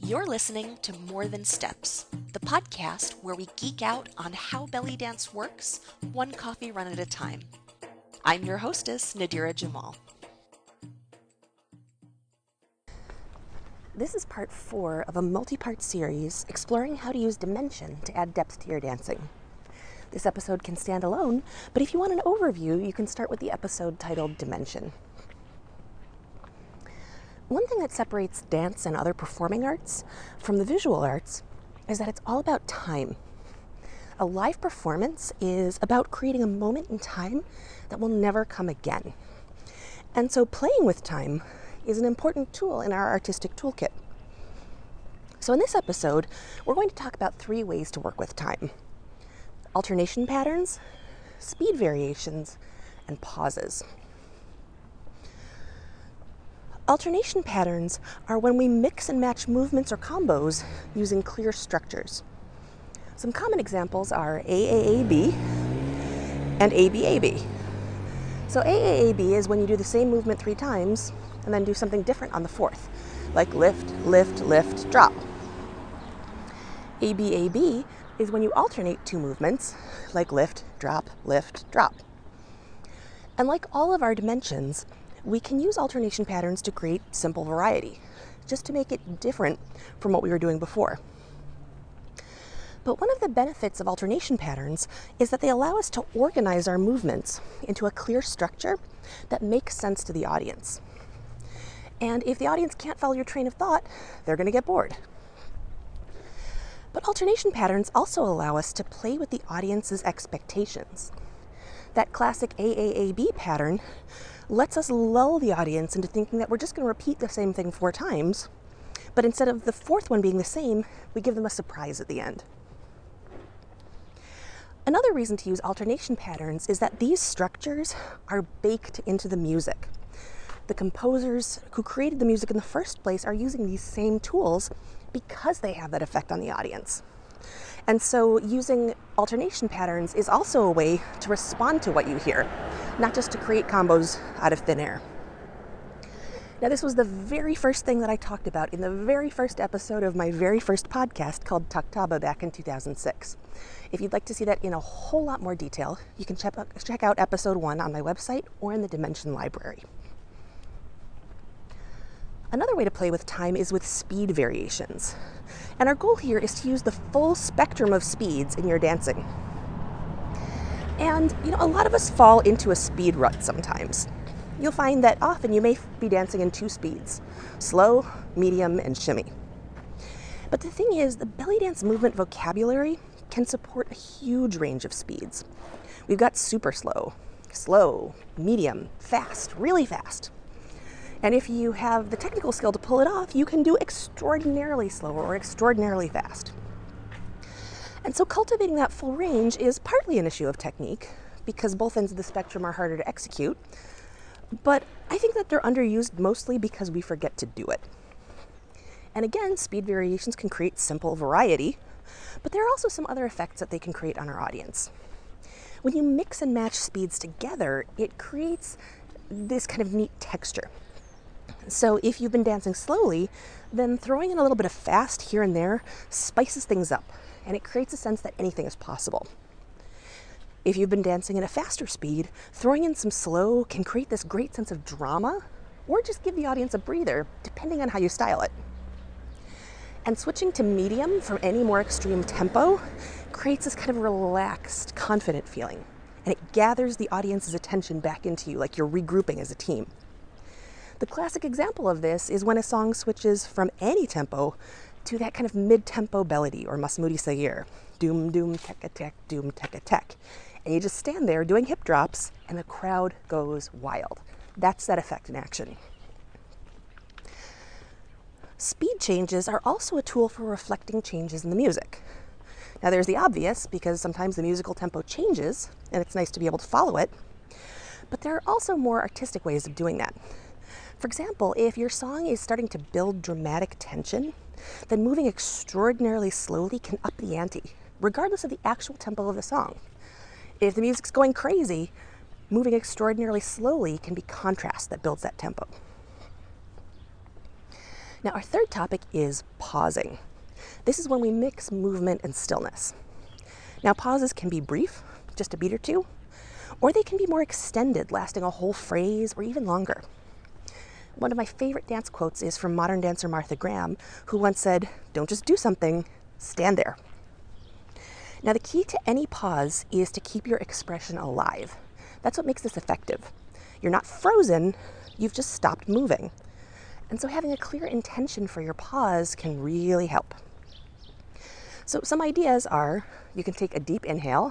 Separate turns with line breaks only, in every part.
You're listening to More Than Steps, the podcast where we geek out on how belly dance works, one coffee run at a time. I'm your hostess, Nadira Jamal.
This is part 4 of a multi-part series exploring how to use dimension to add depth to your dancing. This episode can stand alone, but if you want an overview, you can start with the episode titled Dimension. One thing that separates dance and other performing arts from the visual arts is that it's all about time. A live performance is about creating a moment in time that will never come again. And so playing with time is an important tool in our artistic toolkit. So in this episode, we're going to talk about 3 ways to work with time: alternation patterns, speed variations, and pauses. Alternation patterns are when we mix and match movements or combos using clear structures. Some common examples are AAAB and ABAB. So AAAB is when you do the same movement 3 times and then do something different on the 4th, like lift, lift, lift, drop. ABAB is when you alternate 2 movements, like lift, drop, drop. And like all of our dimensions, we can use alternation patterns to create simple variety, just to make it different from what we were doing before. But one of the benefits of alternation patterns is that they allow us to organize our movements into a clear structure that makes sense to the audience. And if the audience can't follow your train of thought, they're going to get bored. But alternation patterns also allow us to play with the audience's expectations. That classic AAAB pattern lets us lull the audience into thinking that we're just going to repeat the same thing 4 times, but instead of the 4th one being the same, we give them a surprise at the end. Another reason to use alternation patterns is that these structures are baked into the music. The composers who created the music in the first place are using these same tools because they have that effect on the audience. And so using alternation patterns is also a way to respond to what you hear, not just to create combos out of thin air. Now, this was the very first thing that I talked about in the very first episode of my very first podcast called Taktaba back in 2006. If you'd like to see that in a whole lot more detail, you can check out episode 1 on my website or in the Dimension library. Another way to play with time is with speed variations. And our goal here is to use the full spectrum of speeds in your dancing. And, a lot of us fall into a speed rut sometimes. You'll find that often you may be dancing in 2 speeds: slow, medium, and shimmy. But the thing is, the belly dance movement vocabulary can support a huge range of speeds. We've got super slow, medium, fast, really fast. And if you have the technical skill to pull it off, you can do extraordinarily slow or extraordinarily fast. And so cultivating that full range is partly an issue of technique, because both ends of the spectrum are harder to execute. But I think that they're underused mostly because we forget to do it. And again, speed variations can create simple variety, but there are also some other effects that they can create on our audience. When you mix and match speeds together, it creates this kind of neat texture. So if you've been dancing slowly, then throwing in a little bit of fast here and there spices things up, and it creates a sense that anything is possible. If you've been dancing at a faster speed, throwing in some slow can create this great sense of drama, or just give the audience a breather, depending on how you style it. And switching to medium from any more extreme tempo creates this kind of relaxed, confident feeling, and it gathers the audience's attention back into you, like you're regrouping as a team. The classic example of this is when a song switches from any tempo to that kind of mid-tempo bellady, or Masmudi Sayir, doom doom tek a tek, doom tek a tek. And you just stand there doing hip drops, and the crowd goes wild. That's that effect in action. Speed changes are also a tool for reflecting changes in the music. Now there's the obvious, because sometimes the musical tempo changes, and it's nice to be able to follow it. But there are also more artistic ways of doing that. For example, if your song is starting to build dramatic tension, then moving extraordinarily slowly can up the ante, regardless of the actual tempo of the song. If the music's going crazy, moving extraordinarily slowly can be contrast that builds that tempo. Now, our third topic is pausing. This is when we mix movement and stillness. Now, pauses can be brief, just a beat or two, or they can be more extended, lasting a whole phrase or even longer. One of my favorite dance quotes is from modern dancer Martha Graham, who once said, "Don't just do something, stand there." Now, the key to any pause is to keep your expression alive. That's what makes this effective. You're not frozen, you've just stopped moving. And so having a clear intention for your pause can really help. So some ideas are, you can take a deep inhale,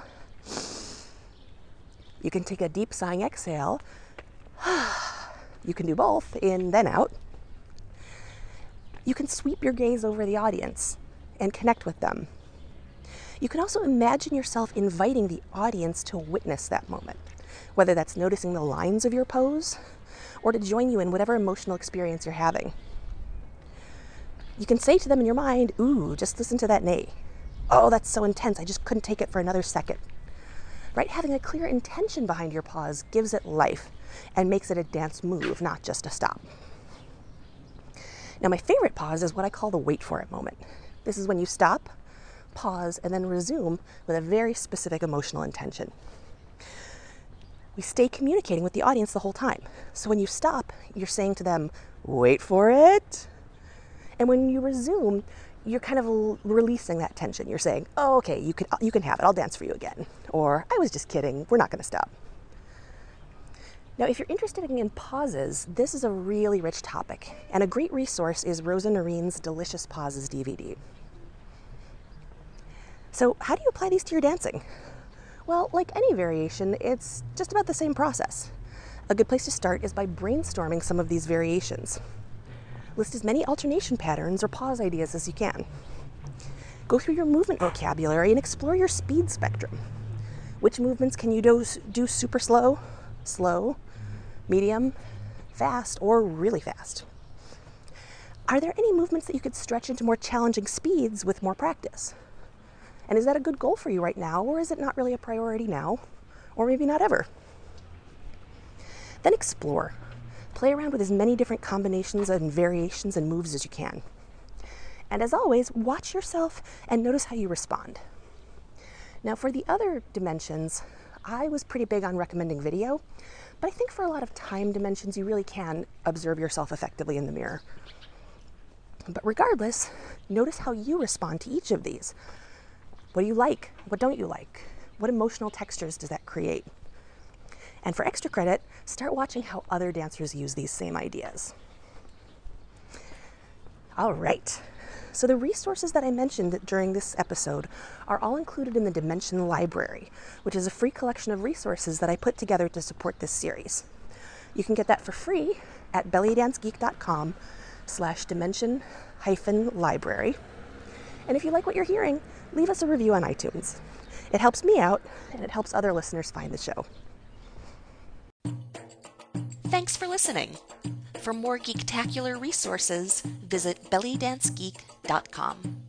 you can take a deep sighing exhale, you can do both, in then out. You can sweep your gaze over the audience and connect with them. You can also imagine yourself inviting the audience to witness that moment, whether that's noticing the lines of your pose or to join you in whatever emotional experience you're having. You can say to them in your mind, "Ooh, just listen to that neigh. Oh, that's so intense, I just couldn't take it for another second." Right? Having a clear intention behind your pause gives it life and makes it a dance move, not just a stop. Now, my favorite pause is what I call the wait for it moment. This is when you stop, pause, and then resume with a very specific emotional intention. We stay communicating with the audience the whole time. So when you stop, you're saying to them, "Wait for it." And when you resume, you're kind of releasing that tension. You're saying, "Oh, okay, you can have it. I'll dance for you again." Or, "I was just kidding. We're not going to stop." Now, if you're interested in pauses, this is a really rich topic, and a great resource is Rosa Noreen's Delicious Pauses DVD. So how do you apply these to your dancing? Well, like any variation, it's just about the same process. A good place to start is by brainstorming some of these variations. List as many alternation patterns or pause ideas as you can. Go through your movement vocabulary and explore your speed spectrum. Which movements can you do super slow, slow, medium, fast, or really fast? Are there any movements that you could stretch into more challenging speeds with more practice? And is that a good goal for you right now, or is it not really a priority now, or maybe not ever? Then explore. Play around with as many different combinations and variations and moves as you can. And as always, watch yourself and notice how you respond. Now, for the other dimensions, I was pretty big on recommending video, but I think for a lot of time dimensions, you really can observe yourself effectively in the mirror. But regardless, notice how you respond to each of these. What do you like? What don't you like? What emotional textures does that create? And for extra credit, start watching how other dancers use these same ideas. All right. So the resources that I mentioned during this episode are all included in the Dimension Library, which is a free collection of resources that I put together to support this series. You can get that for free at bellydancegeek.com/dimension-library. And if you like what you're hearing, leave us a review on iTunes. It helps me out, and it helps other listeners find the show.
Thanks for listening. For more geektacular resources, visit bellydancegeek.com.